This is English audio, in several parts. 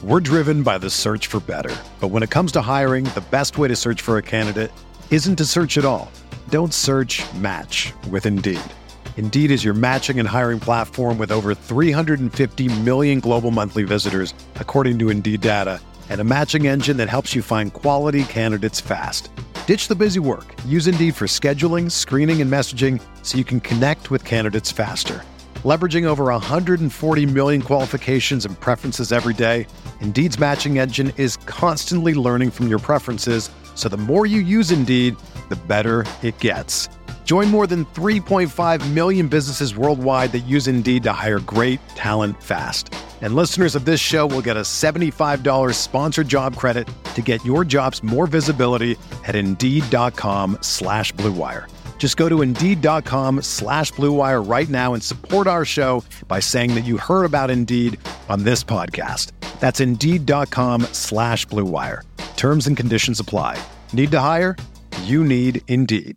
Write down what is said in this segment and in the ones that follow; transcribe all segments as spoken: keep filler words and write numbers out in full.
We're driven by the search for better. But when it comes to hiring, the best way to search for a candidate isn't to search at all. Don't search, match with Indeed. Indeed is your matching and hiring platform with over three hundred fifty million global monthly visitors, according to Indeed data, and a matching engine that helps you find quality candidates fast. Ditch the busy work. Use Indeed for scheduling, screening, and messaging so you can connect with candidates faster. Leveraging over one hundred forty million qualifications and preferences every day, Indeed's matching engine is constantly learning from your preferences, so the more you use Indeed, the better it gets. Join more than three point five million businesses worldwide that use Indeed to hire great talent fast. And listeners of this show will get a seventy-five dollars sponsored job credit to get your jobs more visibility at Indeed.com slash Blue Wire. Just go to Indeed.com slash Blue Wire right now and support our show by saying that you heard about Indeed on this podcast. That's Indeed.com slash Blue Wire. Terms and conditions apply. Need to hire? You need Indeed.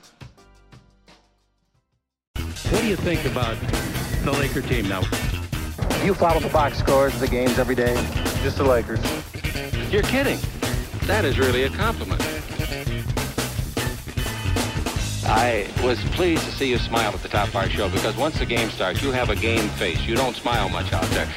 What do you think about the Laker team now? You follow the box scores, the games every day? Just the Lakers. You're kidding. That is really a compliment. I was pleased to see you smile at the top of our show because once the game starts, you have a game face. You don't smile much out there.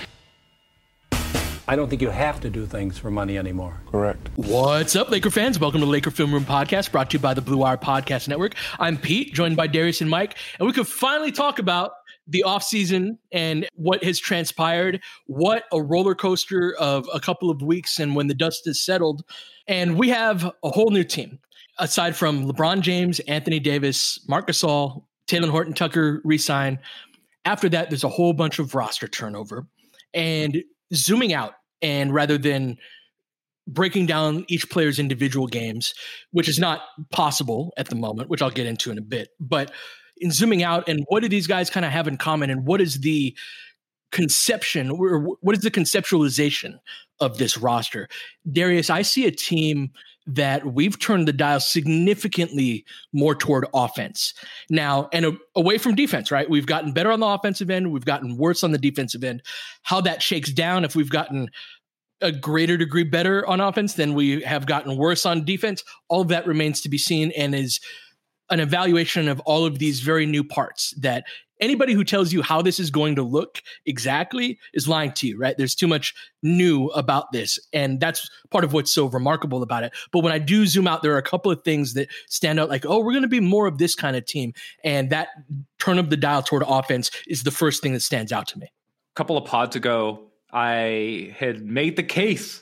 I don't think you have to do things for money anymore. Correct. What's up, Laker fans? Welcome to Laker Film Room Podcast, brought to you by the Blue Wire Podcast Network. I'm Pete, joined by Darius and Mike, and we could finally talk about the offseason and what has transpired, what a roller coaster of a couple of weeks and when the dust is settled. And we have a whole new team. Aside from LeBron James, Anthony Davis, Marc Gasol, Talen Horton-Tucker re-sign. After that, there's a whole bunch of roster turnover. And zooming out, and rather than breaking down each player's individual games, which is not possible at the moment, which I'll get into in a bit, but in zooming out and what do these guys kind of have in common and what is the conception or what is the conceptualization of this roster? Darius, I see a team that we've turned the dial significantly more toward offense now and a, away from defense, right? We've gotten better on the offensive end. We've gotten worse on the defensive end. How that shakes down, if we've gotten a greater degree better on offense than we have gotten worse on defense, all of that remains to be seen and is an evaluation of all of these very new parts that anybody who tells you how this is going to look exactly is lying to you, right? There's too much new about this. And that's part of what's so remarkable about it. But when I do zoom out, there are a couple of things that stand out like, oh, we're going to be more of this kind of team. And that turn of the dial toward offense is the first thing that stands out to me. A couple of pods ago, I had made the case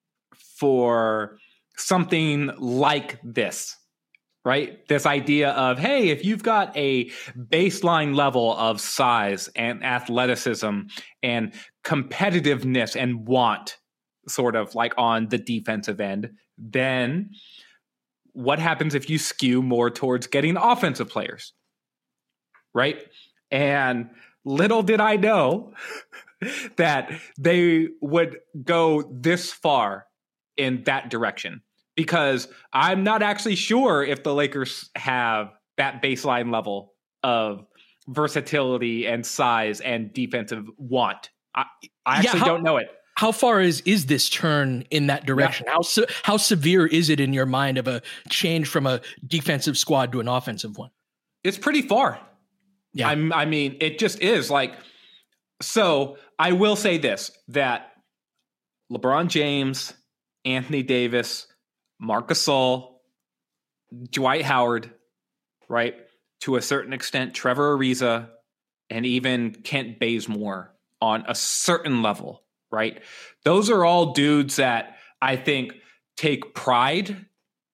for something like this. Right? This idea of, hey, if you've got a baseline level of size and athleticism and competitiveness and want sort of like on the defensive end, then what happens if you skew more towards getting offensive players? Right? And little did I know that they would go this far in that direction. Because I'm not actually sure if the Lakers have that baseline level of versatility and size and defensive want. I, I actually yeah, how, don't know it. How far is is this turn in that direction? Yeah. How se- how severe is it in your mind of a change from a defensive squad to an offensive one? It's pretty far. Yeah, I'm, I mean, it just is like. So I will say this: that LeBron James, Anthony Davis, Marc Gasol, Dwight Howard, right? To a certain extent, Trevor Ariza, and even Kent Bazemore on a certain level, right? Those are all dudes that I think take pride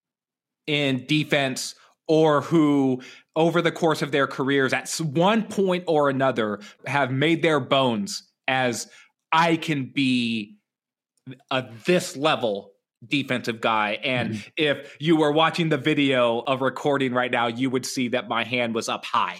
in defense or who over the course of their careers at one point or another have made their bones as I can be a this level defensive guy. And mm-hmm. if you were watching the video of recording right now, you would see that my hand was up high.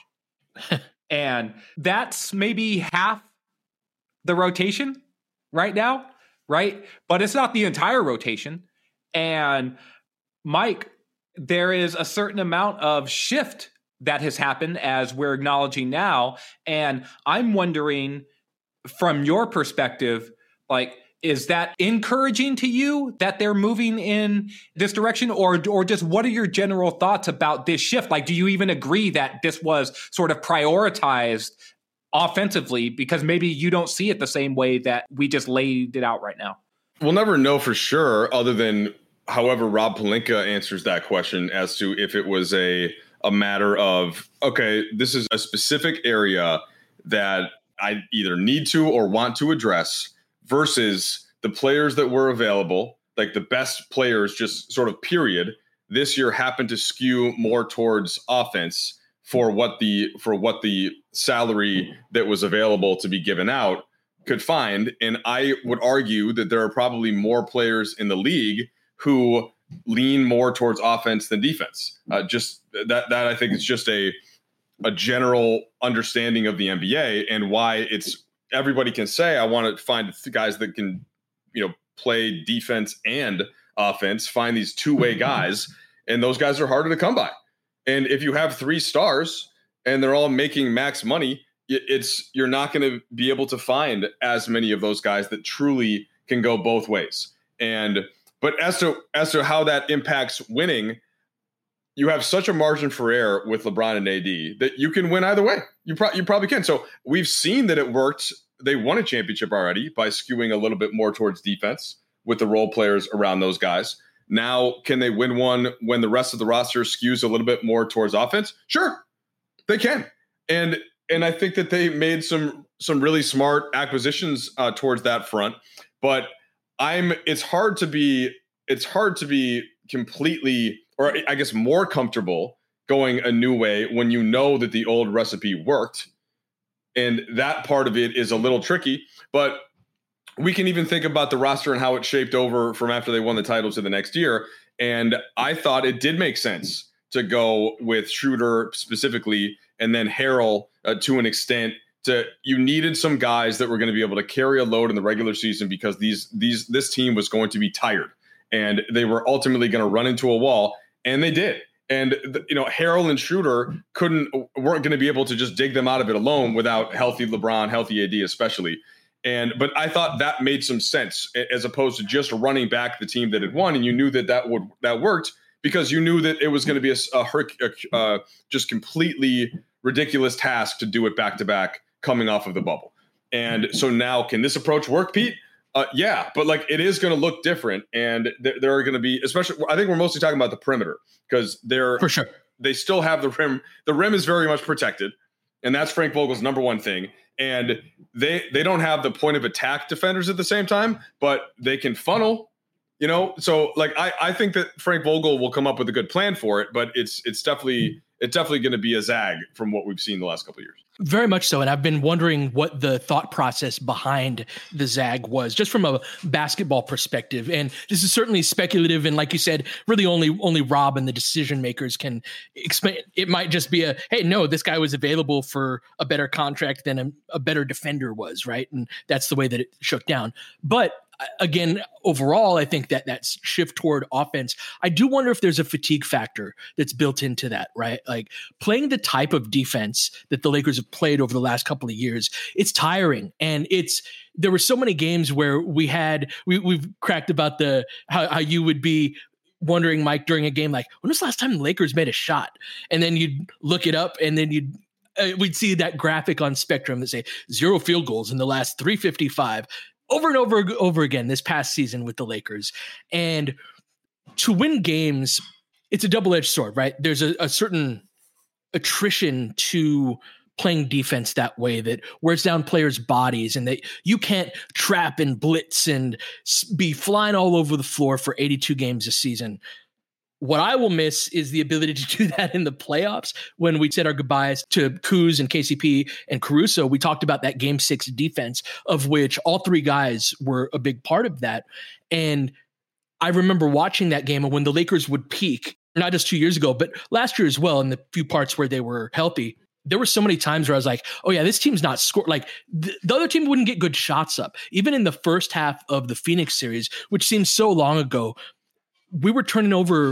And that's maybe half the rotation right now, right? But it's not the entire rotation. And Mike, there is a certain amount of shift that has happened as we're acknowledging now. And I'm wondering from your perspective, like, Is that encouraging to you that they're moving in this direction, or or just what are your general thoughts about this shift? Like, do you even agree that this was sort of prioritized offensively because maybe you don't see it the same way that we just laid it out right now? We'll never know for sure, other than however Rob Pelinka answers that question as to if it was a a matter of, okay, this is a specific area that I either need to or want to address, versus the players that were available, like the best players, just sort of period, this year happened to skew more towards offense for what the for what the salary that was available to be given out could find. And I would argue that there are probably more players in the league who lean more towards offense than defense. Uh, just that that I think is just a a general understanding of the N B A, and why it's everybody can say, I want to find guys that can, you know, play defense and offense, find these two-way guys, and those guys are harder to come by. And if you have three stars and they're all making max money, it's you're not going to be able to find as many of those guys that truly can go both ways. And but as to as to how that impacts winning, you have such a margin for error with LeBron and A D that you can win either way. You, pro- you probably can. So we've seen that it worked. They won a championship already by skewing a little bit more towards defense with the role players around those guys. Now, can they win one when the rest of the roster skews a little bit more towards offense? Sure, they can. And and I think that they made some some really smart acquisitions uh, towards that front. But I'm it's hard to be it's hard to be completely, or I guess more comfortable going a new way when you know that the old recipe worked. And that part of it is a little tricky, but we can even think about the roster and how it shaped over from after they won the title to the next year. And I thought it did make sense to go with Schroeder specifically, and then Harrell uh, to an extent. To you needed some guys that were going to be able to carry a load in the regular season, because these these this team was going to be tired, and they were ultimately going to run into a wall, and they did. And you know, Harrell and Schroeder couldn't weren't going to be able to just dig them out of it alone without healthy LeBron, healthy A D especially. And but I thought that made some sense, as opposed to just running back the team that had won, and you knew that that would that worked because you knew that it was going to be a, a, a uh, just completely ridiculous task to do it back to back coming off of the bubble. And so now, can this approach work, Pete? Uh, yeah, but like it is going to look different, and th- there are going to be, especially, I think we're mostly talking about the perimeter, because they're for sure they still have the rim. The rim is very much protected, and that's Frank Vogel's number one thing. And they they don't have the point of attack defenders at the same time, but they can funnel, you know. So like I, I think that Frank Vogel will come up with a good plan for it, but it's it's definitely it's definitely going to be a zag from what we've seen the last couple of years. Very much so. And I've been wondering what the thought process behind the zag was, just from a basketball perspective. And this is certainly speculative. And like you said, really only only Rob and the decision makers can explain. It might just be a, hey, no, this guy was available for a better contract than a, a better defender was, right? And that's the way that it shook down. But again, overall, I think that that shift toward offense, I do wonder if there's a fatigue factor that's built into that, right? Like playing the type of defense that the Lakers have played over the last couple of years, it's tiring. And it's, there were so many games where we had, we, we've cracked about the, how, how you would be wondering, Mike, during a game, like, when was the last time the Lakers made a shot? And then you'd look it up, and then you'd, uh, we'd see that graphic on Spectrum that say zero field goals in the last three fifty-five. Over and over over again this past season with the Lakers. And to win games, it's a double-edged sword, right? There's a, a certain attrition to playing defense that way that wears down players' bodies, and that you can't trap and blitz and be flying all over the floor for eighty-two games a season. What I will miss is the ability to do that in the playoffs. When we said our goodbyes to Kuz and K C P and Caruso, we talked about that game six defense, of which all three guys were a big part of that. And I remember watching that game, and when the Lakers would peak, not just two years ago, but last year as well, in the few parts where they were healthy, there were so many times where I was like, oh yeah, this team's not scored. Like th- the other team wouldn't get good shots up. Even in the first half of the Phoenix series, which seems so long ago, we were turning over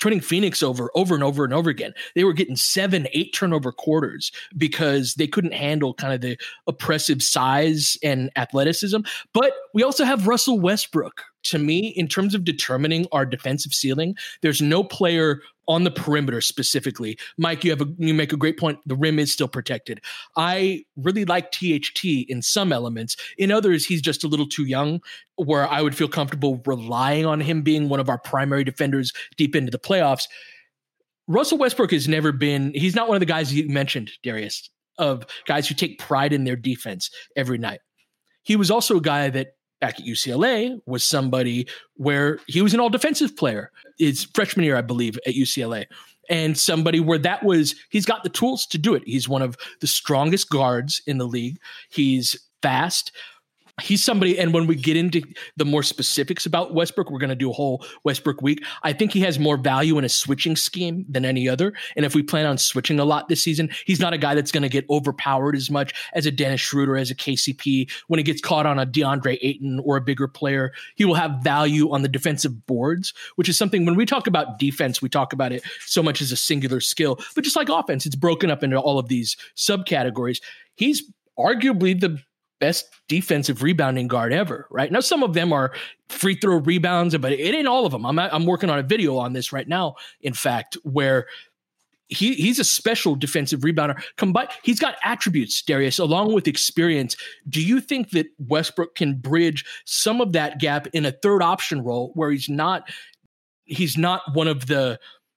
turning Phoenix over over and over and over again. They were getting seven, eight turnover quarters because they couldn't handle kind of the oppressive size and athleticism. But we also have Russell Westbrook. To me, in terms of determining our defensive ceiling, there's no player on the perimeter specifically. Mike, you have a, you make a great point. The rim is still protected. I really like T H T in some elements. In others, he's just a little too young, where I would feel comfortable relying on him being one of our primary defenders deep into the playoffs. Russell Westbrook has never been, he's not one of the guys you mentioned, Darius, of guys who take pride in their defense every night. He was also a guy that back at U C L A was somebody where he was an all defensive player. His freshman year, I believe, at U C L A. And somebody where that was, he's got the tools to do it. He's one of the strongest guards in the league. He's fast. He's somebody, and when we get into the more specifics about Westbrook, we're going to do a whole Westbrook week. I think he has more value in a switching scheme than any other. And if we plan on switching a lot this season, he's not a guy that's going to get overpowered as much as a Dennis Schroeder, as a K C P. When he gets caught on a DeAndre Ayton or a bigger player, he will have value on the defensive boards, which is something when we talk about defense, we talk about it so much as a singular skill. But just like offense, it's broken up into all of these subcategories. He's arguably the best defensive rebounding guard ever, right? Now, some of them are free throw rebounds, but it ain't all of them. I'm I'm working on a video on this right now, in fact, where he he's a special defensive rebounder. Combined, he's got attributes, Darius, along with experience. Do you think that Westbrook can bridge some of that gap in a third option role where he's not he's not one of the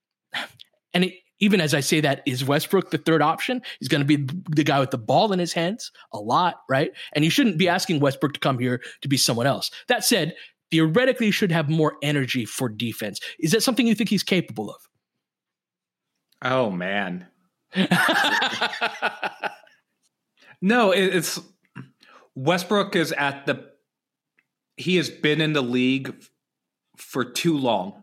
and it, even as I say that, is Westbrook the third option? He's going to be the guy with the ball in his hands a lot, right? And you shouldn't be asking Westbrook to come here to be someone else. That said, theoretically, he should have more energy for defense. Is that something you think he's capable of? Oh, man. No, it's Westbrook is at the he has been in the league for too long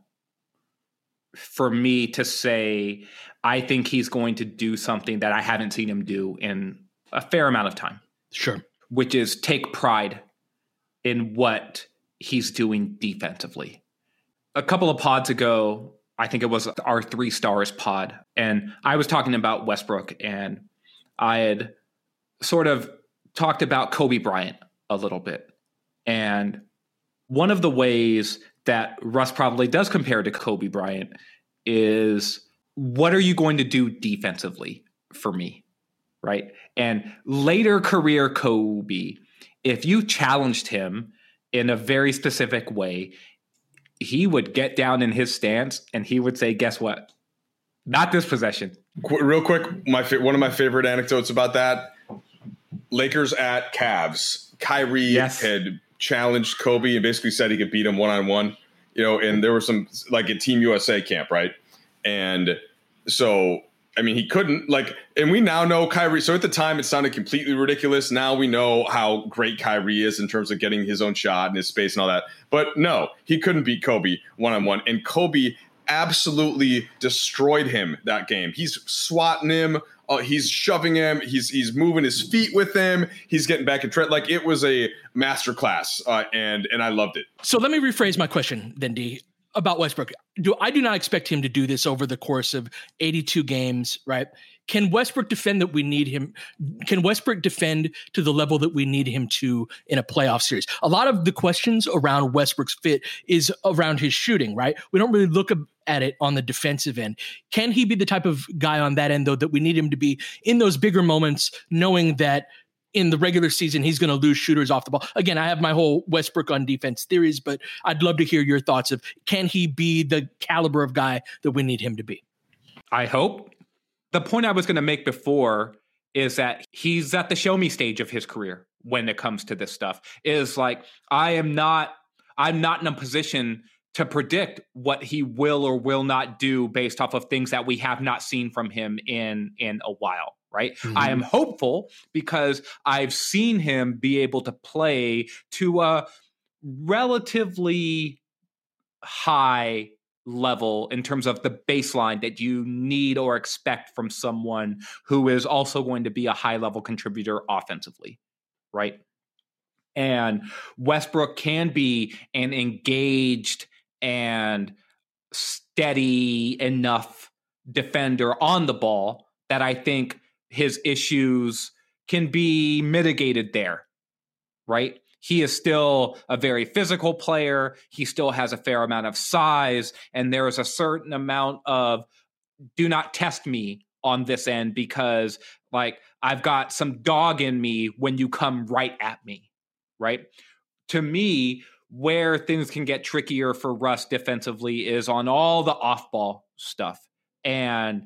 for me to say, I think he's going to do something that I haven't seen him do in a fair amount of time. Sure. Which is take pride in what he's doing defensively. A couple of pods ago, I think it was our Three Stars pod, and I was talking about Westbrook, and I had sort of talked about Kobe Bryant a little bit. And one of the ways that Russ probably does compare to Kobe Bryant is, what are you going to do defensively for me, right? And later career Kobe, if you challenged him in a very specific way, he would get down in his stance and he would say, guess what? Not this possession. Qu- real quick, my fa- one of my favorite anecdotes about that, Lakers at Cavs. Kyrie yes. had challenged Kobe and basically said he could beat him one-on-one, you know, and there was some, like at Team U S A camp, right? And so, I mean, he couldn't, like, and we now know Kyrie. So at the time, it sounded completely ridiculous. Now we know how great Kyrie is in terms of getting his own shot and his space and all that. But no, he couldn't beat Kobe one-on-one. And Kobe absolutely destroyed him that game. He's swatting him. Uh, he's shoving him. He's he's moving his feet with him. He's getting back in trend. Like, it was a masterclass, uh, and and I loved it. So let me rephrase my question then, D, about Westbrook. Do I do not expect him to do this over the course of eighty-two games, right? Can Westbrook defend that we need him? Can Westbrook defend to the level that we need him to in a playoff series? A lot of the questions around Westbrook's fit is around his shooting, right? We don't really look at it on the defensive end. Can he be the type of guy on that end, though, that we need him to be in those bigger moments, knowing that in the regular season, he's going to lose shooters off the ball? Again, I have my whole Westbrook on defense theories, but I'd love to hear your thoughts of, can he be the caliber of guy that we need him to be? I hope. The point I was going to make before is that he's at the show me stage of his career when it comes to this stuff. Is like, I am not, I'm not in a position to predict what he will or will not do based off of things that we have not seen from him in, in a while. Right. Mm-hmm. I am hopeful because I've seen him be able to play to a relatively high level in terms of the baseline that you need or expect from someone who is also going to be a high level contributor offensively. Right. And Westbrook can be an engaged and steady enough defender on the ball that I think his issues can be mitigated there, right? He is still a very physical player. He still has a fair amount of size, and there is a certain amount of do not test me on this end because like I've got some dog in me when you come right at me, right? To me, where things can get trickier for Russ defensively is on all the off-ball stuff. And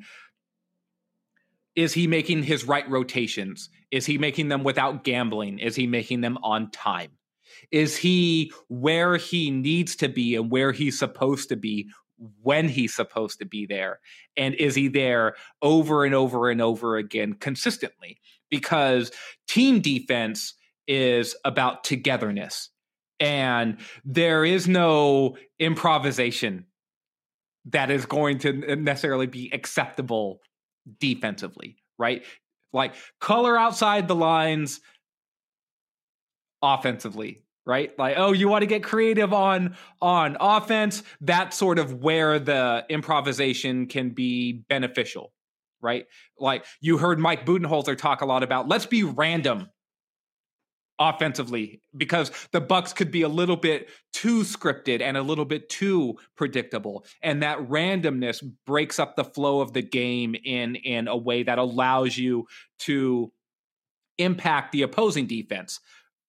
is he making his right rotations? Is he making them without gambling? Is he making them on time? Is he where he needs to be and where he's supposed to be when he's supposed to be there? And is he there over and over and over again consistently? Because team defense is about togetherness. And there is no improvisation that is going to necessarily be acceptable defensively, right? Like color outside the lines offensively, right? Like, oh, you want to get creative on on offense? That's sort of where the improvisation can be beneficial, right? Like you heard Mike Budenholzer talk a lot about let's be random offensively, because the Bucks could be a little bit too scripted and a little bit too predictable. And that randomness breaks up the flow of the game in, in a way that allows you to impact the opposing defense.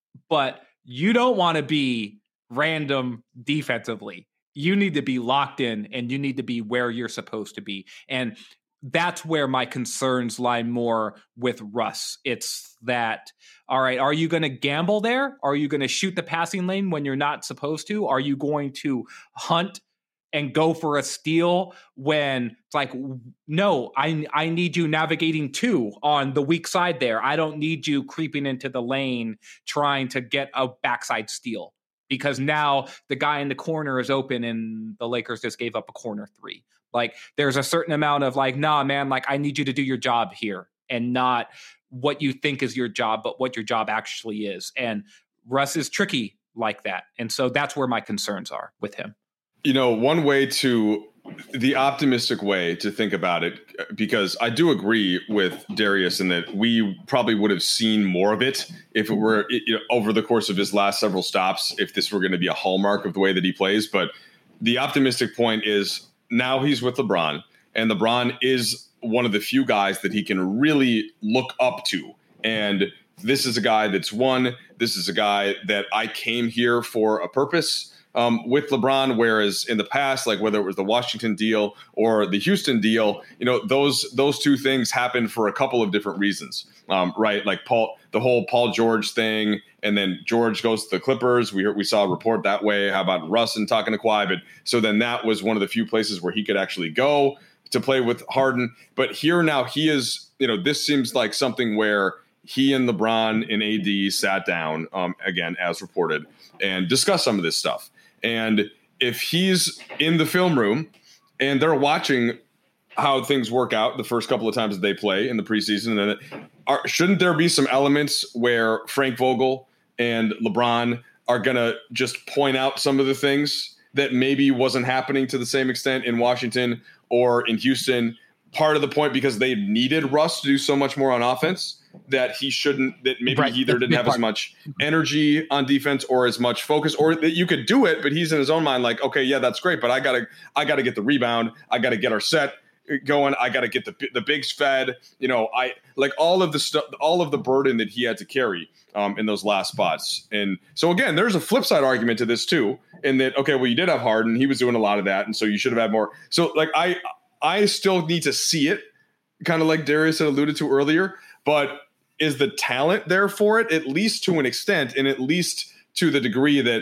But you don't want to be random defensively. You need to be locked in and you need to be where you're supposed to be. And that's where my concerns lie more with Russ. It's that, all right, are you going to gamble there? Are you going to shoot the passing lane when you're not supposed to? Are you going to hunt and go for a steal when it's like, no, I, I need you navigating two on the weak side there. I don't need you creeping into the lane trying to get a backside steal because now the guy in the corner is open and the Lakers just gave up a corner three. Like there's a certain amount of like, nah, man, like I need you to do your job here and not what you think is your job, but what your job actually is. And Russ is tricky like that. And so that's where my concerns are with him. You know, one way to the optimistic way to think about it, because I do agree with Darius in that we probably would have seen more of it if it were you know, over the course of his last several stops, if this were going to be a hallmark of the way that he plays. But the optimistic point is now he's with LeBron, and LeBron is one of the few guys that he can really look up to. And this is a guy that's won. This is a guy that I came here for a purpose um, with LeBron, whereas in the past, like whether it was the Washington deal or the Houston deal, you know, those those two things happened for a couple of different reasons, um, right? Like Paul, the whole Paul George thing, and then George goes to the Clippers. We heard, we saw a report that way. How about Russ and talking to Kawhi? But so then that was one of the few places where he could actually go to play with Harden. But here now he is, you know, this seems like something where he and LeBron and A D sat down, um, again, as reported, and discussed some of this stuff. And if he's in the film room and they're watching how things work out the first couple of times that they play in the preseason, then it, are, shouldn't there be some elements where Frank Vogel and LeBron are going to just point out some of the things that maybe wasn't happening to the same extent in Washington or in Houston? Part of the point, because they needed Russ to do so much more on offense, that he shouldn't, that maybe right. he either didn't have part. as much energy on defense or as much focus, or that you could do it, but he's in his own mind like, okay, yeah, that's great, but I gotta, I gotta get the rebound. I gotta get our set going. I gotta get the the bigs fed. You know, I like all of the stuff, all of the burden that he had to carry um, in those last spots. And so again, there's a flip side argument to this too, in that, okay, well, you did have Harden. He was doing a lot of that. And so you should have had more. So like, I, I still need to see it, kind of like Darius had alluded to earlier, but is the talent there for it, at least to an extent, and at least to the degree that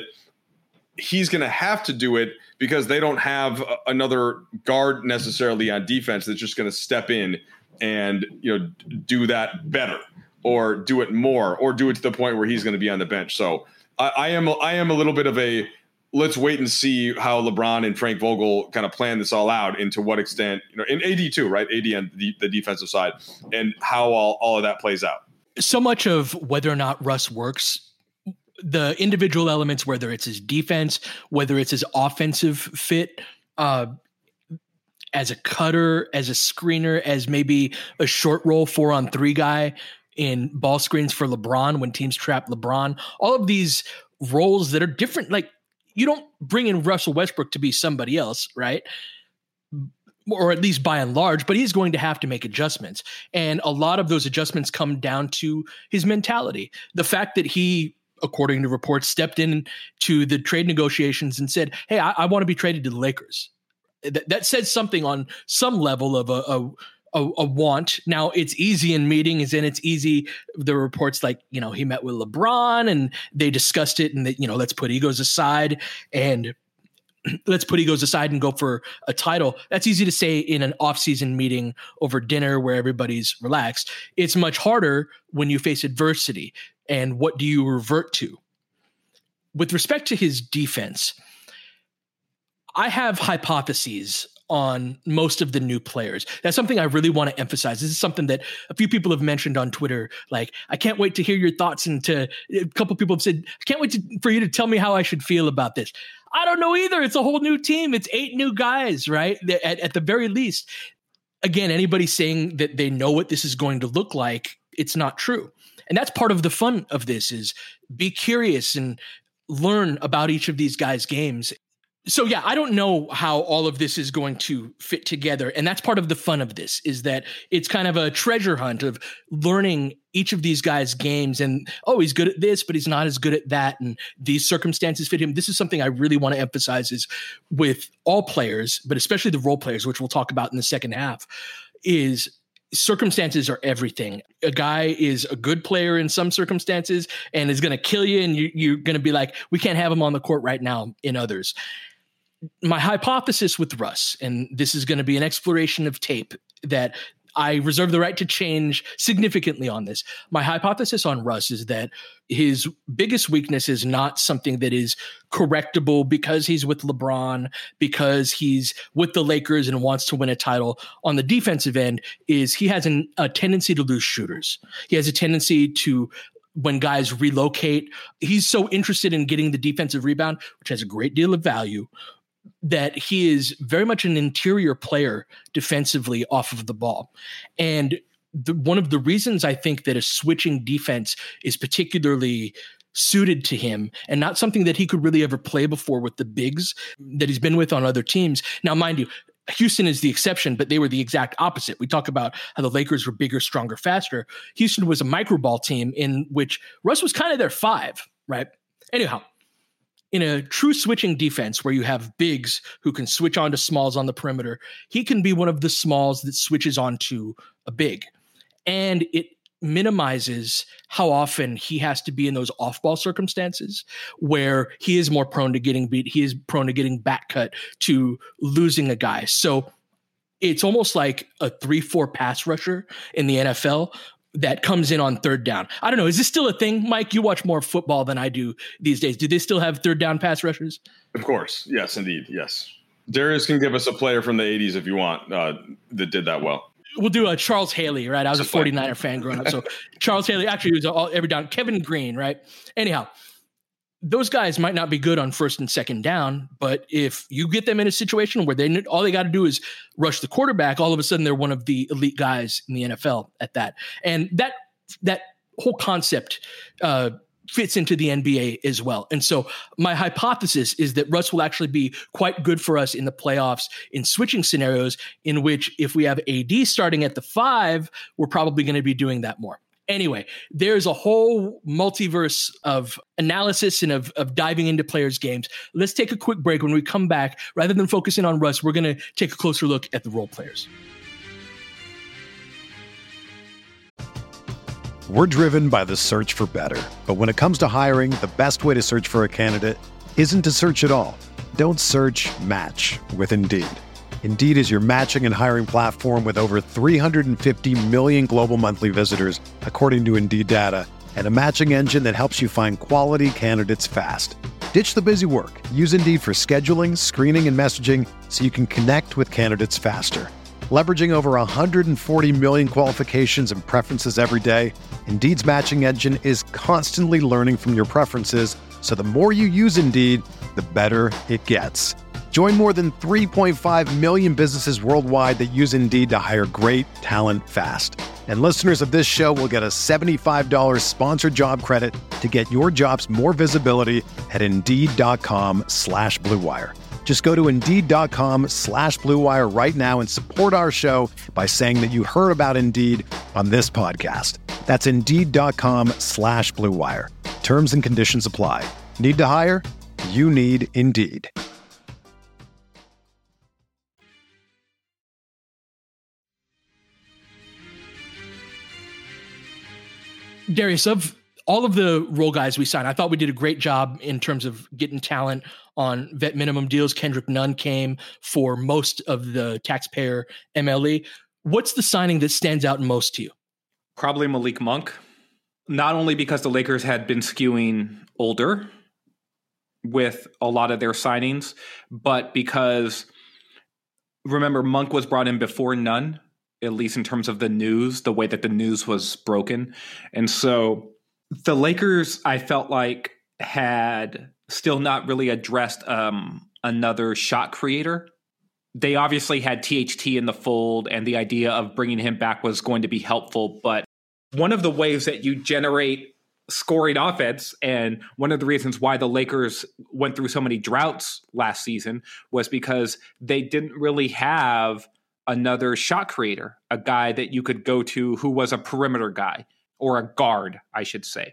he's going to have to do it because they don't have another guard necessarily on defense that's just going to step in and, you know, do that better or do it more or do it to the point where he's going to be on the bench. So I, I am I am a little bit of a let's wait and see how LeBron and Frank Vogel kind of plan this all out, and to what extent, you know, and A D too, right? A D on the, the defensive side, and how all, all of that plays out. So much of whether or not Russ works, the individual elements, whether it's his defense, whether it's his offensive fit, uh, as a cutter, as a screener, as maybe a short roll four on three guy in ball screens for LeBron when teams trap LeBron. All of these roles that are different. Like, you don't bring in Russell Westbrook to be somebody else, right? Or at least by and large, but he's going to have to make adjustments. And a lot of those adjustments come down to his mentality. The fact that he, according to reports, stepped in to the trade negotiations and said, hey, I, I want to be traded to the Lakers. That, that says something on some level of a, a, a, a want. Now, it's easy in meetings, and it's easy. The reports like, you know, he met with LeBron and they discussed it, and that, you know, let's put egos aside and let's put egos aside and go for a title. That's easy to say in an off-season meeting over dinner where everybody's relaxed. It's much harder when you face adversity. And what do you revert to? With respect to his defense, I have hypotheses on most of the new players. That's something I really want to emphasize. This is something that a few people have mentioned on Twitter. Like, I can't wait to hear your thoughts. And to a couple of people have said, I can't wait to, for you to tell me how I should feel about this. I don't know either. It's a whole new team. It's eight new guys, right? At, at the very least. Again, anybody saying that they know what this is going to look like, it's not true. And that's part of the fun of this, is be curious and learn about each of these guys' games. So yeah, I don't know how all of this is going to fit together. And that's part of the fun of this, is that it's kind of a treasure hunt of learning each of these guys' games and, oh, he's good at this, but he's not as good at that. And these circumstances fit him. This is something I really want to emphasize is with all players, but especially the role players, which we'll talk about in the second half, is circumstances are everything. A guy is a good player in some circumstances and is going to kill you. And you, you're going to be like, we can't have him on the court right now in others. My hypothesis with Russ, and this is going to be an exploration of tape that I reserve the right to change significantly on this. My hypothesis on Russ is that his biggest weakness is not something that is correctable because he's with LeBron, because he's with the Lakers and wants to win a title. On the defensive end, is he has an, a tendency to lose shooters. He has a tendency to, when guys relocate, he's so interested in getting the defensive rebound, which has a great deal of value, that he is very much an interior player defensively off of the ball. And the, one of the reasons I think that a switching defense is particularly suited to him and not something that he could really ever play before with the bigs that he's been with on other teams. Now, mind you, Houston is the exception, but they were the exact opposite. We talk about how the Lakers were bigger, stronger, faster. Houston was a micro ball team in which Russ was kind of their five, right? Anyhow, in a true switching defense where you have bigs who can switch onto smalls on the perimeter, he can be one of the smalls that switches onto a big. And it minimizes how often he has to be in those off-ball circumstances where he is more prone to getting beat. He is prone to getting back cut, to losing a guy. So it's almost like a three four pass rusher in the N F L that comes in on third down. I don't know. Is this still a thing? Mike, you watch more football than I do these days. Do they still have third down pass rushers? Of course. Yes, indeed. Yes. Darius can give us a player from the eighties if you want uh, that did that well. We'll do a Charles Haley, right? I was a forty-niner fan growing up. So Charles Haley, actually, he was all, every down. Kevin Green, right? Anyhow, those guys might not be good on first and second down, but if you get them in a situation where they all they got to do is rush the quarterback, all of a sudden they're one of the elite guys in the N F L at that. And that that whole concept uh, fits into the N B A as well. And so my hypothesis is that Russ will actually be quite good for us in the playoffs in switching scenarios, in which if we have A D starting at the five, we're probably going to be doing that more. Anyway, there's a whole multiverse of analysis and of, of diving into players' games. Let's take a quick break. When we come back, rather than focusing on Russ, we're going to take a closer look at the role players. We're driven by the search for better. But when it comes to hiring, the best way to search for a candidate isn't to search at all. Don't search, match with Indeed. Indeed is your matching and hiring platform with over three hundred fifty million global monthly visitors, according to Indeed data, and a matching engine that helps you find quality candidates fast. Ditch the busy work. Use Indeed for scheduling, screening, and messaging so you can connect with candidates faster. Leveraging over one hundred forty million qualifications and preferences every day, Indeed's matching engine is constantly learning from your preferences, so the more you use Indeed, the better it gets. Join more than three point five million businesses worldwide that use Indeed to hire great talent fast. And listeners of this show will get a seventy-five dollars sponsored job credit to get your jobs more visibility at Indeed.com slash Blue Wire. Just go to Indeed.com slash Blue Wire right now and support our show by saying that you heard about Indeed on this podcast. That's Indeed.com slash Blue Wire. Terms and conditions apply. Need to hire? You need Indeed. Darius, of all of the role guys we signed, I thought we did a great job in terms of getting talent on vet minimum deals. Kendrick Nunn came for most of the taxpayer M L E. What's the signing that stands out most to you? Probably Malik Monk. Not only because the Lakers had been skewing older with a lot of their signings, but because, remember, Monk was brought in before Nunn, at least in terms of the news, the way that the news was broken. And so the Lakers, I felt like, had still not really addressed um, another shot creator. They obviously had T H T in the fold, and the idea of bringing him back was going to be helpful. But one of the ways that you generate scoring offense, and one of the reasons why the Lakers went through so many droughts last season, was because they didn't really have another shot creator, a guy that you could go to who was a perimeter guy, or a guard, I should say.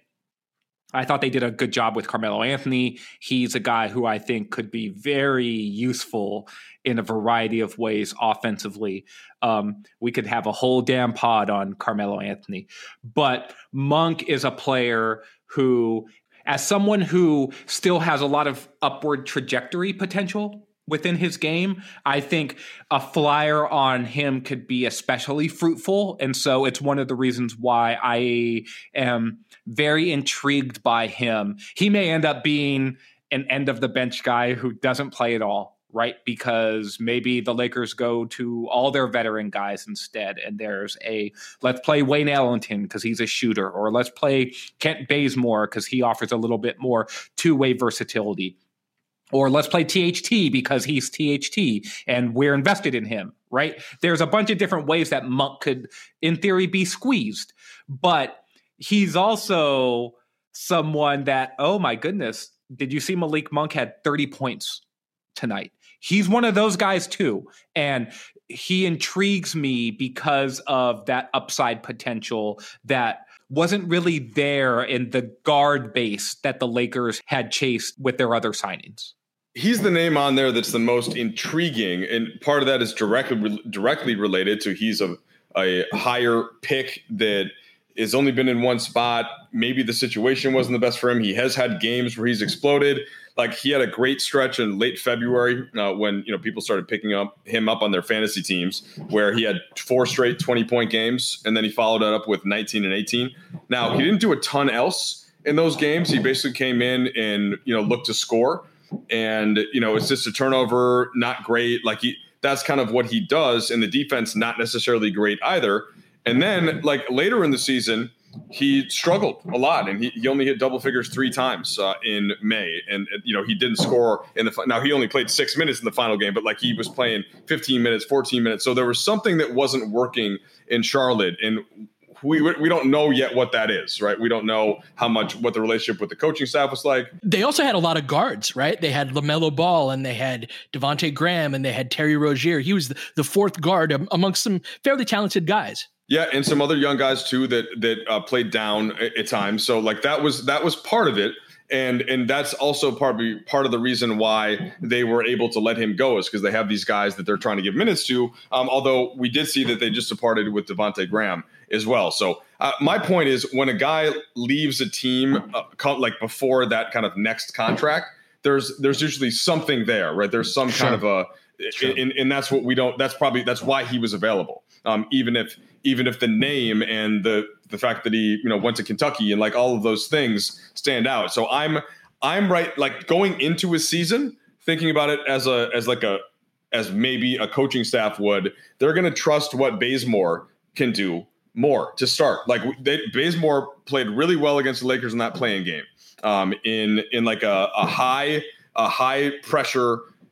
I thought they did a good job with Carmelo Anthony. He's a guy who I think could be very useful in a variety of ways offensively. Um, we could have a whole damn pod on Carmelo Anthony. But Monk is a player who, as someone who still has a lot of upward trajectory potential within his game, I think a flyer on him could be especially fruitful. And so it's one of the reasons why I am very intrigued by him. He may end up being an end of the bench guy who doesn't play at all, right? Because maybe the Lakers go to all their veteran guys instead. And there's a, let's play Wayne Ellington because he's a shooter, or let's play Kent Bazemore because he offers a little bit more two-way versatility. Or let's play T H T because he's T H T and we're invested in him, right? There's a bunch of different ways that Monk could, in theory, be squeezed. But he's also someone that, oh my goodness, did you see Malik Monk had thirty points tonight? He's one of those guys too. And he intrigues me because of that upside potential that wasn't really there in the guard base that the Lakers had chased with their other signings. He's the name on there that's the most intriguing, and part of that is directly directly related to he's a, a higher pick that has only been in one spot. Maybe the situation wasn't the best for him. He has had games where he's exploded. Like, he had a great stretch in late February uh, when, you know, people started picking up him up on their fantasy teams, where he had four straight twenty-point games, and then he followed it up with nineteen and eighteen. Now, he didn't do a ton else in those games. He basically came in and, you know, looked to score. And, you know, it's just a turnover, not great. Like, he, that's kind of what he does. And the defense, not necessarily great either. And then, like, later in the season, he struggled a lot, and he, he only hit double figures three times uh, in May. And, you know, he didn't score in the – now, he only played six minutes in the final game, but, like, he was playing fifteen minutes, fourteen minutes. So there was something that wasn't working in Charlotte. And we we don't know yet what that is, right? We don't know how much – what the relationship with the coaching staff was like. They also had a lot of guards, right? They had LaMelo Ball, and they had Devontae Graham, and they had Terry Rozier. He was the, the fourth guard amongst some fairly talented guys. Yeah, and some other young guys too that that uh, played down at, at times. So like that was that was part of it, and and that's also part of part of the reason why they were able to let him go, is because they have these guys that they're trying to give minutes to. Um, although we did see that they just departed with Devontae Graham as well. So uh, my point is, when a guy leaves a team uh, like before that kind of next contract, there's there's usually something there, right? There's some sure. kind of a, sure. and, and that's what we don't. That's probably that's why he was available. Um, even if even if the name and the the fact that he, you know, went to Kentucky and like all of those things stand out. So I'm I'm right, like going into a season, thinking about it as a as like a as maybe a coaching staff would. They're going to trust what Bazemore can do more to start. Like they, Bazemore played really well against the Lakers in that playing game, um, in in like a, a high a high pressure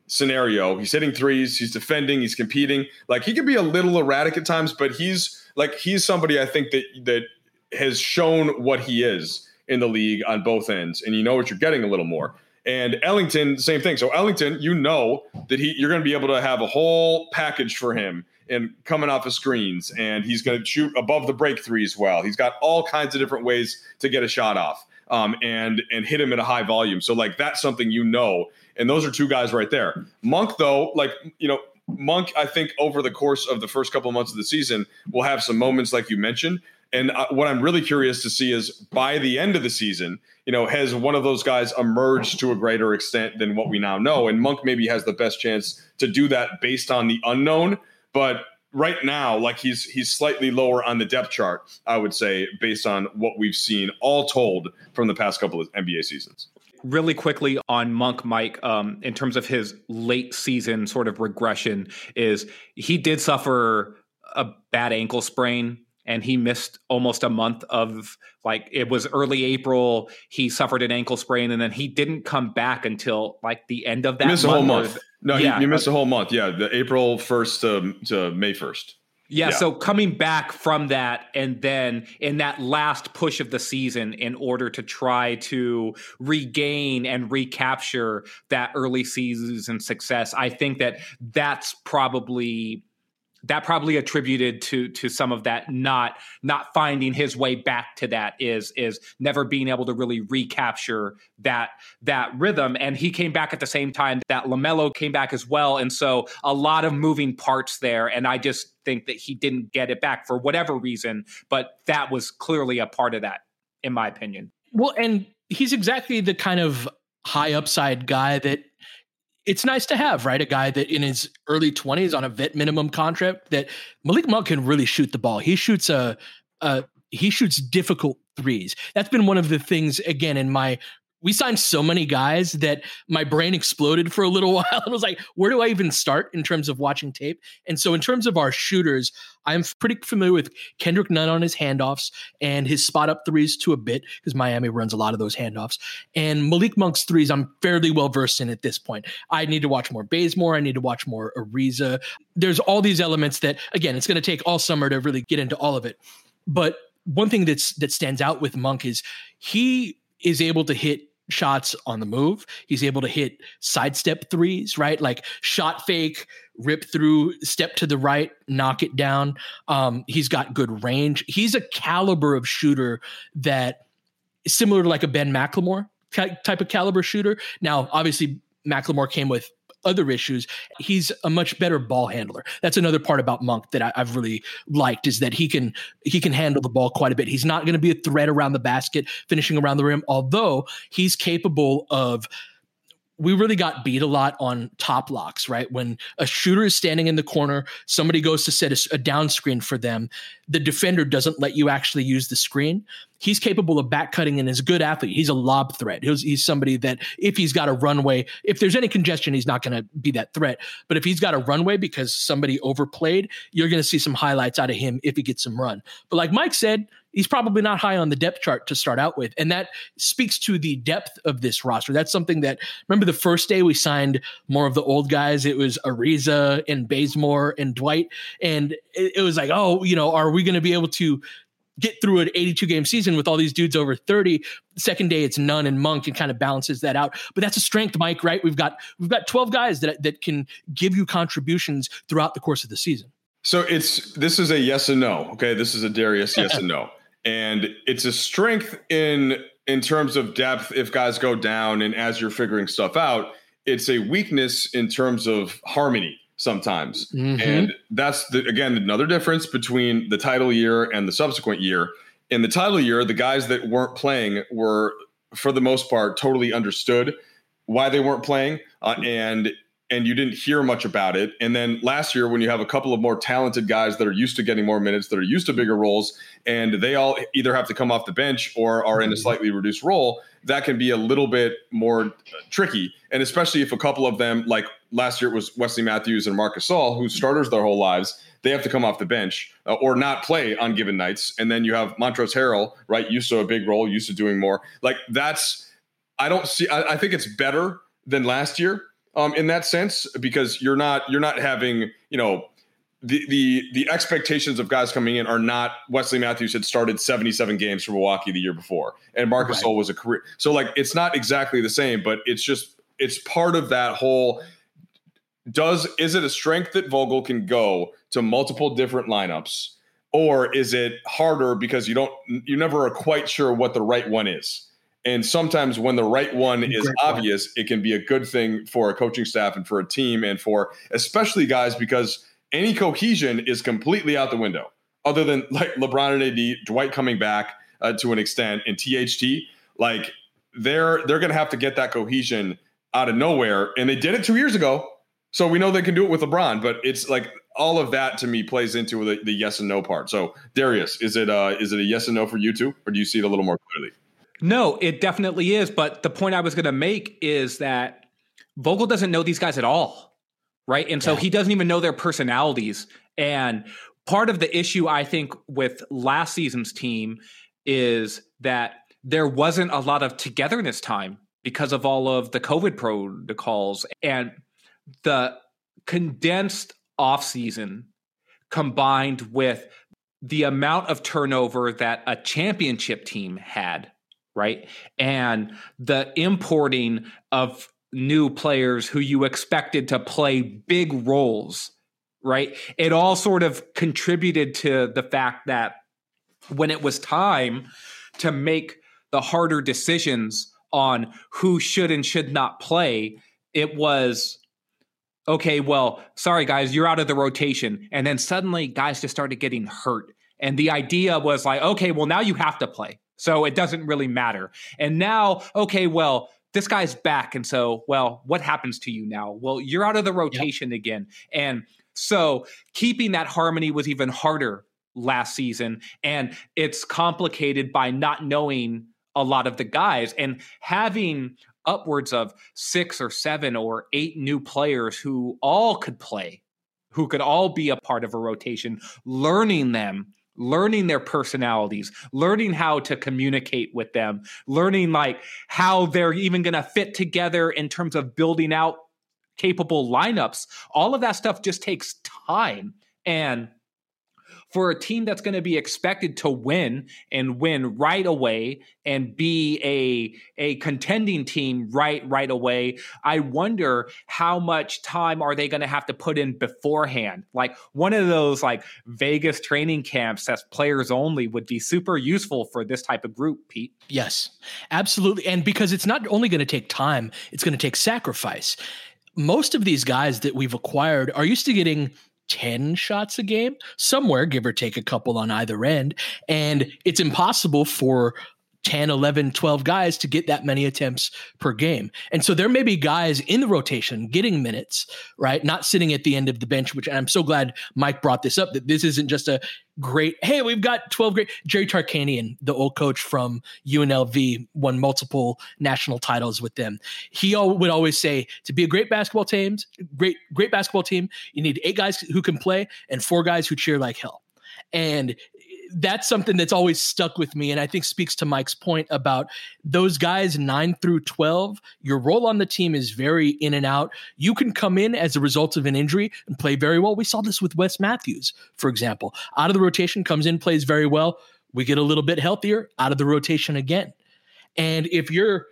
scenario. He's hitting threes, he's defending, he's competing. Like, he can be a little erratic at times, but he's like he's somebody I think that that has shown what he is in the league on both ends, and you know what you're getting a little more. And Ellington, same thing. So Ellington, you know that he you're going to be able to have a whole package for him and coming off of screens, and he's going to shoot above the break threes well. He's got all kinds of different ways to get a shot off um, and and hit him at a high volume. So, like, that's something you know. And those are two guys right there. Monk, though, like, you know, Monk, I think over the course of the first couple of months of the season will have some moments like you mentioned. And uh, what I'm really curious to see is by the end of the season, you know, has one of those guys emerged to a greater extent than what we now know? And Monk maybe has the best chance to do that based on the unknown. But right now, like, he's he's slightly lower on the depth chart, I would say, based on what we've seen all told from the past couple of N B A seasons. Really quickly on Monk, Mike, um, in terms of his late season sort of regression, is he did suffer a bad ankle sprain. And he missed almost a month of, like, it was early April. He suffered an ankle sprain, and then he didn't come back until like the end of that. You missed month. a whole month. No, yeah. you, you missed a whole month. Yeah, the April first to, to May first. Yeah, yeah. So coming back from that, and then in that last push of the season, in order to try to regain and recapture that early season success, I think that that's probably. That probably attributed to to some of that not not finding his way back to that is is never being able to really recapture that that rhythm. And he came back at the same time that LaMelo came back as well. And so a lot of moving parts there. And I just think that he didn't get it back for whatever reason. But that was clearly a part of that, in my opinion. Well, and he's exactly the kind of high upside guy that it's nice to have, right? A guy that in his early twenties on a vet minimum contract, that Malik Monk can really shoot the ball. He shoots a, a he shoots difficult threes. That's been one of the things, again, in my, we signed so many guys that my brain exploded for a little while. And I was like, where do I even start in terms of watching tape? And so in terms of our shooters, I'm pretty familiar with Kendrick Nunn on his handoffs and his spot up threes to a bit, because Miami runs a lot of those handoffs. And Malik Monk's threes, I'm fairly well versed in at this point. I need to watch more Bazemore. I need to watch more Ariza. There's all these elements that, again, it's going to take all summer to really get into all of it. But one thing that's that stands out with Monk is he is able to hit shots on the move. He's able to hit sidestep threes, right? Like shot fake, rip through, step to the right, knock it down. Um, he's got good range. He's a caliber of shooter that is similar to like a Ben McLemore type of caliber shooter. Now, obviously, McLemore came with other issues. He's a much better ball handler. That's another part about Monk that I, I've really liked, is that he can he can handle the ball quite a bit. He's not going to be a threat around the basket, finishing around the rim, although he's capable of. We really got beat a lot on top locks, right? When a shooter is standing in the corner, somebody goes to set a, a down screen for them. The defender doesn't let you actually use the screen. He's capable of back cutting and is a good athlete. He's a lob threat. He's, he's somebody that if he's got a runway, if there's any congestion, he's not going to be that threat. But if he's got a runway because somebody overplayed, you're going to see some highlights out of him if he gets some run. But like Mike said, he's probably not high on the depth chart to start out with. And that speaks to the depth of this roster. That's something that, remember the first day we signed more of the old guys, it was Ariza and Bazemore and Dwight. And it, it was like, oh, you know, are we going to be able to get through an eighty-two game season with all these dudes over thirty? Second day, it's Nunn and Monk, and kind of balances that out. But that's a strength, Mike, right? We've got, we've got twelve guys that, that can give you contributions throughout the course of the season. So it's, this is a yes and no. Okay. This is a Darius yes and no. And it's a strength in in terms of depth if guys go down and as you're figuring stuff out. It's a weakness in terms of harmony sometimes. Mm-hmm. And that's, the, again, another difference between the title year and the subsequent year. In the title year, the guys that weren't playing were, for the most part, totally understood why they weren't playing. Uh, and and you didn't hear much about it. And then last year, when you have a couple of more talented guys that are used to getting more minutes, that are used to bigger roles, and they all either have to come off the bench or are in a slightly reduced role, that can be a little bit more tricky. And especially if a couple of them, like last year it was Wesley Matthews and Marc Gasol, who starters their whole lives, they have to come off the bench uh, or not play on given nights. And then you have Montrezl Harrell, right, used to a big role, used to doing more. Like that's, I don't see, I, I think it's better than last year. um, in that sense, because you're not you're not having, you know, the the the expectations of guys coming in are not. Wesley Matthews had started seventy-seven games for Milwaukee the year before, and Marcus Right. Gasol was a career. So like it's not exactly the same, but it's just it's part of that whole. Does is it a strength that Vogel can go to multiple different lineups, or is it harder because you don't you never are quite sure what the right one is? And sometimes when the right one is Great obvious, point. It can be a good thing for a coaching staff and for a team and for especially guys, because any cohesion is completely out the window other than like LeBron and A D, Dwight coming back uh, to an extent, and T H T. Like they're they're going to have to get that cohesion out of nowhere. And they did it two years ago. So we know they can do it with LeBron, but it's like all of that to me plays into the, the yes and no part. So Darius, is it uh, is it a yes and no for you too, or do you see it a little more clearly? No, it definitely is. But the point I was going to make is that Vogel doesn't know these guys at all, right? And so yeah. he doesn't even know their personalities. And part of the issue, I think, with last season's team is that there wasn't a lot of togetherness time because of all of the COVID protocols. And the condensed offseason combined with the amount of turnover that a championship team had, right? And the importing of new players who you expected to play big roles, right? It all sort of contributed to the fact that when it was time to make the harder decisions on who should and should not play, it was, okay, well, sorry, guys, you're out of the rotation. And then suddenly guys just started getting hurt. And the idea was like, okay, well, now you have to play. So it doesn't really matter. And now, okay, well, this guy's back. And so, well, what happens to you now? Well, you're out of the rotation yep. again. And so keeping that harmony was even harder last season. And it's complicated by not knowing a lot of the guys and having upwards of six or seven or eight new players who all could play, who could all be a part of a rotation, learning them, learning their personalities, learning how to communicate with them, learning like how they're even going to fit together in terms of building out capable lineups. All of that stuff just takes time. And for a team that's going to be expected to win and win right away and be a, a contending team right, right away, I wonder how much time are they going to have to put in beforehand? Like one of those like Vegas training camps that's players only would be super useful for this type of group, Pete. Yes, absolutely. And because it's not only going to take time, it's going to take sacrifice. Most of these guys that we've acquired are used to getting ten shots a game somewhere, give or take a couple on either end. And it's impossible for ten, eleven, twelve guys to get that many attempts per game. And so there may be guys in the rotation getting minutes, right? Not sitting at the end of the bench, which I'm so glad Mike brought this up, that this isn't just a great, hey, we've got twelve great. Jerry Tarkanian, the old coach from U N L V, won multiple national titles with them. He would always say, to be a great basketball team, great, great basketball team, you need eight guys who can play and four guys who cheer like hell. And that's something that's always stuck with me, and I think speaks to Mike's point about those guys nine through twelve. Your role on the team is very in and out. You can come in as a result of an injury and play very well. We saw this with Wes Matthews, for example. Out of the rotation, comes in, plays very well. We get a little bit healthier, out of the rotation again. And if you're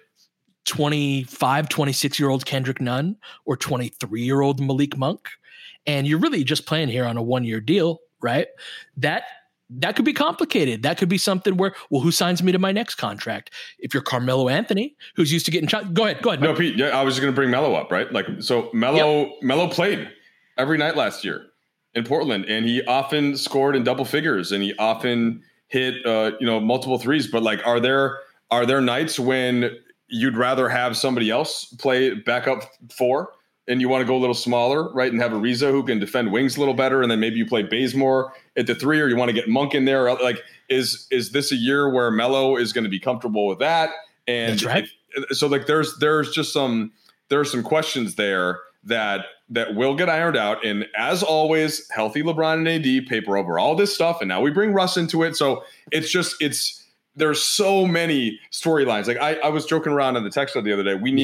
twenty-five, twenty-six-year-old Kendrick Nunn or twenty-three-year-old Malik Monk, and you're really just playing here on a one-year deal, right? That That could be complicated. That could be something where, well, who signs me to my next contract? If you're Carmelo Anthony, who's used to getting shot, go ahead, go ahead. No, Pete, yeah, I was just going to bring Melo up, right? Like, so Melo, yep. Melo played every night last year in Portland, and he often scored in double figures, and he often hit, uh, you know, multiple threes. But like, are there are there nights when you'd rather have somebody else play backup four? And you want to go a little smaller, right, and have Ariza who can defend wings a little better, and then maybe you play Bazemore at the three, or you want to get Monk in there. Like, is is this a year where Melo is going to be comfortable with that? And that's right. If, so, like, there's there's just some there are some questions there that that will get ironed out. And as always, healthy LeBron and A D paper over all this stuff, and now we bring Russ into it. So it's just it's there's so many storylines. Like I, I was joking around on the text the other day. We need. Yeah.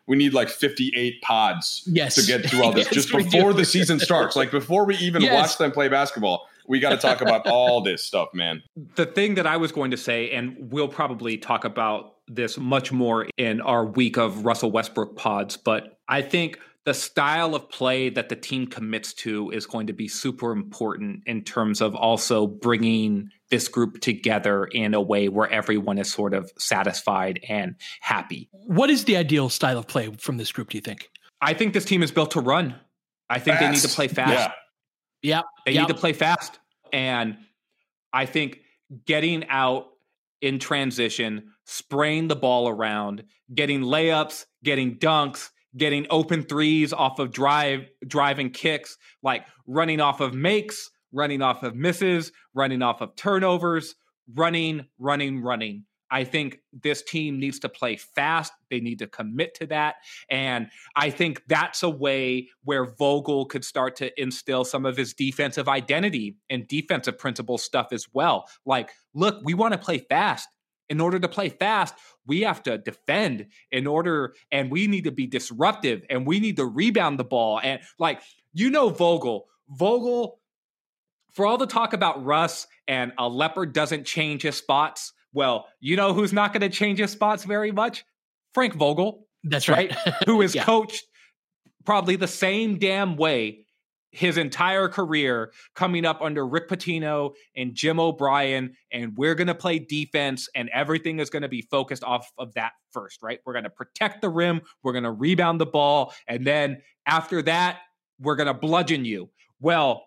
we need like fifty-eight pods yes. to get through all this yes, just before the season starts. Like before we even yes. watch them play basketball, we got to talk about all this stuff, man. The thing that I was going to say, and we'll probably talk about this much more in our week of Russell Westbrook pods, but I think the style of play that the team commits to is going to be super important in terms of also bringing this group together in a way where everyone is sort of satisfied and happy. What is the ideal style of play from this group, do you think? I think this team is built to run. I think fast. They need to play fast. Yeah. Yeah. They yep. need to play fast. And I think getting out in transition, spraying the ball around, getting layups, getting dunks, getting open threes off of drive, driving kicks, like running off of makes, running off of misses, running off of turnovers, running, running, running. I think this team needs to play fast. They need to commit to that. And I think that's a way where Vogel could start to instill some of his defensive identity and defensive principle stuff as well. Like, look, we want to play fast. In order to play fast, we have to defend in order, and we need to be disruptive, and we need to rebound the ball. And like, you know, Vogel, Vogel, for all the talk about Russ and a leopard doesn't change his spots. Well, you know who's not going to change his spots very much? Frank Vogel. That's right. right? Who is yeah. coached probably the same damn way his entire career, coming up under Rick Pitino and Jim O'Brien, and we're going to play defense, and everything is going to be focused off of that first, right? We're going to protect the rim, we're going to rebound the ball, and then after that, we're going to bludgeon you. Well,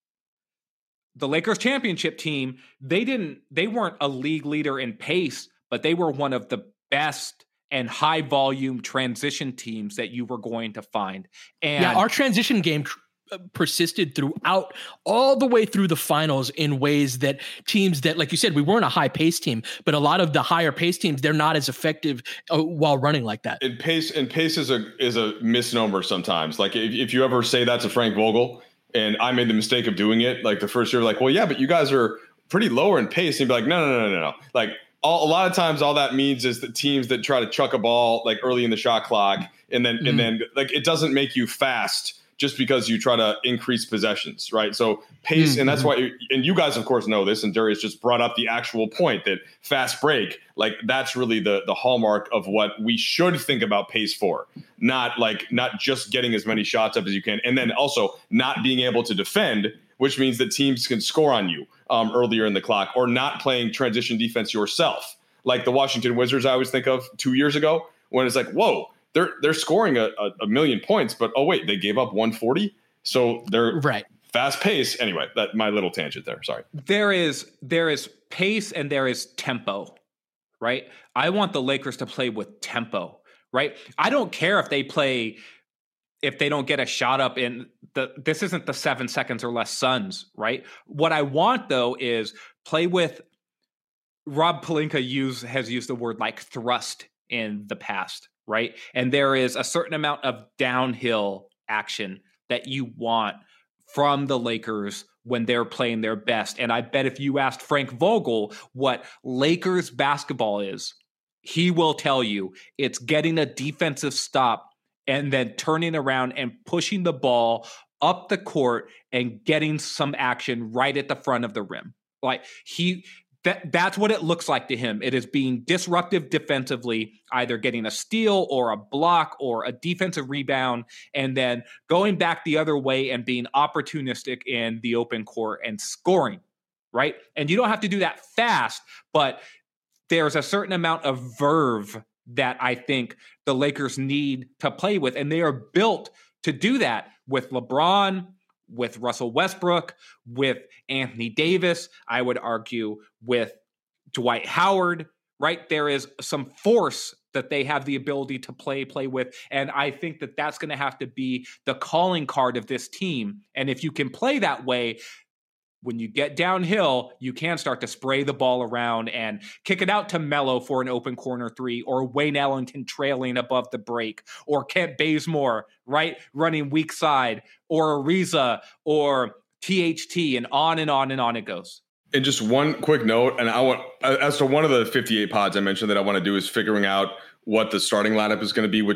the Lakers championship team, they didn't, they weren't a league leader in pace, but they were one of the best and high volume transition teams that you were going to find. And yeah, our transition game tr- persisted throughout all the way through the finals in ways that teams that, like you said, we weren't a high pace team, but a lot of the higher pace teams, they're not as effective uh, while running like that. And pace and pace is a, is a misnomer sometimes. Like if, if you ever say that to Frank Vogel, and I made the mistake of doing it, like the first year, like, well, yeah, but you guys are pretty lower in pace. And you'd be like, no, no, no, no, no. Like all, a lot of times all that means is that teams that try to chuck a ball like early in the shot clock, and then, mm-hmm. and then like, it doesn't make you fast just because you try to increase possessions, right? So pace, mm-hmm. and that's why, and you guys, of course, know this, and Darius just brought up the actual point that fast break, like that's really the the hallmark of what we should think about pace for, not like, not just getting as many shots up as you can, and then also not being able to defend, which means that teams can score on you um, earlier in the clock, or not playing transition defense yourself, like the Washington Wizards I always think of two years ago, when it's like, whoa, They're they're scoring a, a, a million points, but oh wait, they gave up one forty, so they're right. Fast pace. Anyway, that my little tangent there. Sorry. There is there is pace and there is tempo, right? I want the Lakers to play with tempo, right? I don't care if they play if they don't get a shot up in the. This isn't the seven seconds or less Suns, right? What I want though is play with. Rob Pelinka use has used the word like thrust in the past. Right. And there is a certain amount of downhill action that you want from the Lakers when they're playing their best. And I bet if you asked Frank Vogel what Lakers basketball is, he will tell you it's getting a defensive stop and then turning around and pushing the ball up the court and getting some action right at the front of the rim. Like he That that's what it looks like to him. It is being disruptive defensively, either getting a steal or a block or a defensive rebound, and then going back the other way and being opportunistic in the open court and scoring, right? And you don't have to do that fast, but there's a certain amount of verve that I think the Lakers need to play with, and they are built to do that with LeBron, with Russell Westbrook, with Anthony Davis, I would argue with Dwight Howard, right? There is some force that they have the ability to play, play with. And I think that that's going to have to be the calling card of this team. And if you can play that way, when you get downhill, you can start to spray the ball around and kick it out to Melo for an open corner three, or Wayne Ellington trailing above the break, or Kent Bazemore, right, running weak side, or Ariza, or T H T, and on and on and on it goes. And just one quick note, and I want, as to one of the fifty-eight pods I mentioned that I want to do is figuring out what the starting lineup is going to be, which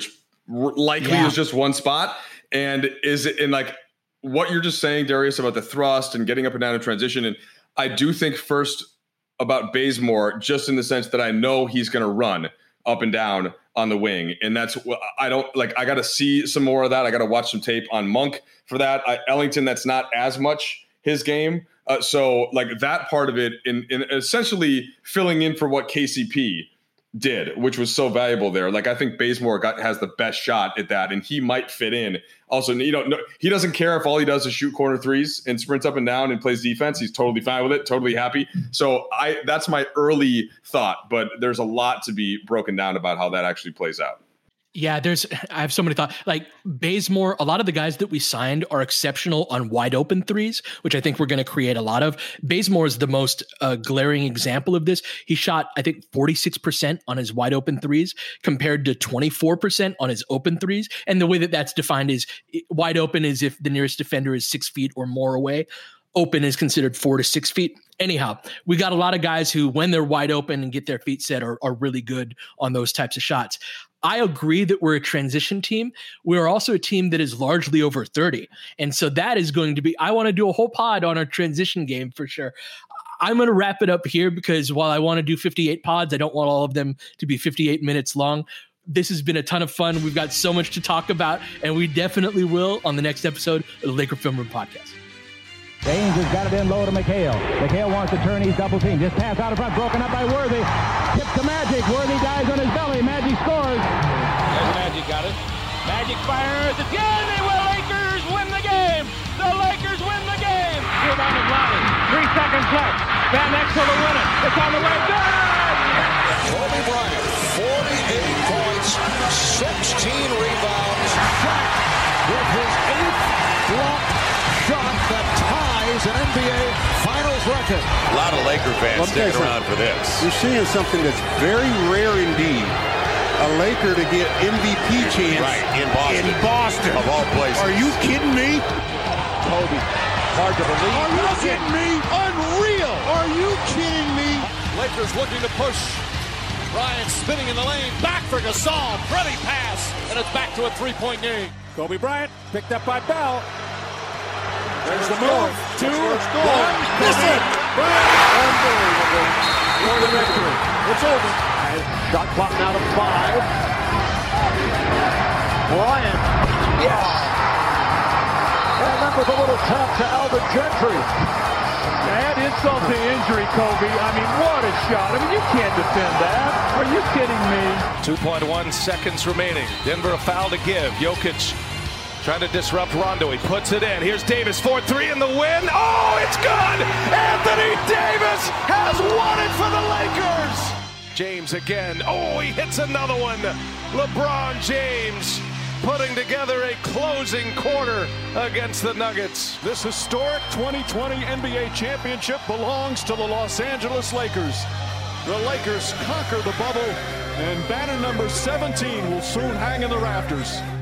likely yeah. is just one spot. And is it in like what you're just saying, Darius, about the thrust and getting up and down in transition? And I do think first about Bazemore, just in the sense that I know he's going to run up and down on the wing. And that's what I don't like. I got to see some more of that. I got to watch some tape on Monk for that. I, Ellington, that's not as much his game. Uh, so like that part of it in, in essentially filling in for what K C P did, which was so valuable there. Like I think Bazemore got has the best shot at that, and he might fit in. Also, you know, no, he doesn't care if all he does is shoot corner threes and sprints up and down and plays defense. He's totally fine with it, totally happy. So I that's my early thought, but there's a lot to be broken down about how that actually plays out. Yeah, there's, I have so many thoughts. Like Bazemore, a lot of the guys that we signed are exceptional on wide open threes, which I think we're going to create a lot of. Bazemore is the most uh, glaring example of this. He shot, I think, forty-six percent on his wide open threes compared to twenty-four percent on his open threes. And the way that that's defined is wide open is if the nearest defender is six feet or more away. Open is considered four to six feet. Anyhow, we got a lot of guys who, when they're wide open and get their feet set, are, are really good on those types of shots. I agree that we're a transition team. We're also a team that is largely over thirty. And so that is going to be, I want to do a whole pod on our transition game for sure. I'm going to wrap it up here because while I want to do fifty-eight pods, I don't want all of them to be fifty-eight minutes long. This has been a ton of fun. We've got so much to talk about, and we definitely will on the next episode of the Laker Film Room Podcast. James has got it in low to McHale. McHale wants to turn. He's double team. Just pass out in front. Broken up by Worthy. Tip to Magic. Worthy dies on his belly. Magic scores. There's Magic got it. Magic fires. Again, the Lakers win the game. The Lakers win the game. Rebound is Lonnie. Three seconds left. Van Exel to win it. It's on the way. Good! Kobe Bryant, forty-eight points, sixteen rebounds. Shaq with his eighth block shot that ties an N B A Finals record. A lot of Laker fans sticking around for this. You're seeing something that's very rare indeed. A Laker to get M V P chance right, in Boston. In Boston. Of all places. Are you kidding me? Kobe, hard to believe. Are you kidding me? Unreal. Are you kidding me? Lakers looking to push. Bryant spinning in the lane. Back for Gasol. Pretty pass. And it's back to a three-point game. Kobe Bryant picked up by Bell. There's the move. Two, one. Miss it. Unbelievable. For the victory. It's over. Shot clock now to five. Bryant. Yes. And that was a little tap to Alvin Gentry. Add insult to injury, Kobe. I mean, what a shot. I mean, you can't defend that. Are you kidding me? two point one seconds remaining. Denver a foul to give. Jokic trying to disrupt Rondo. He puts it in. Here's Davis, four three in the win. Oh, it's good! Anthony Davis has won it for the Lakers! James again. Oh, he hits another one. LeBron James putting together a closing quarter against the Nuggets. This historic twenty twenty N B A championship belongs to the Los Angeles Lakers. The Lakers conquer the bubble, and banner number seventeen will soon hang in the rafters.